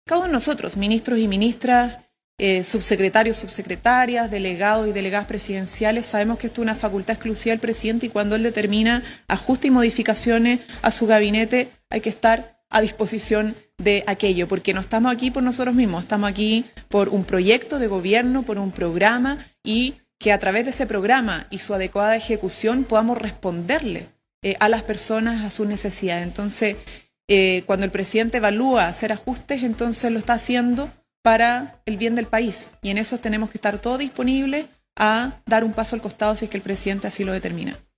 cada uno de nosotros, ministros y ministras, subsecretarios, subsecretarias, delegados y delegadas presidenciales, sabemos que esto es una facultad exclusiva del presidente y cuando él determina ajustes y modificaciones a su gabinete hay que estar a disposición de aquello, porque no estamos aquí por nosotros mismos, estamos aquí por un proyecto de gobierno, por un programa y que a través de ese programa y su adecuada ejecución podamos responderle a las personas a sus necesidades. Entonces, cuando el presidente evalúa hacer ajustes, entonces lo está haciendo para el bien del país y en eso tenemos que estar todos disponibles a dar un paso al costado si es que el presidente así lo determina.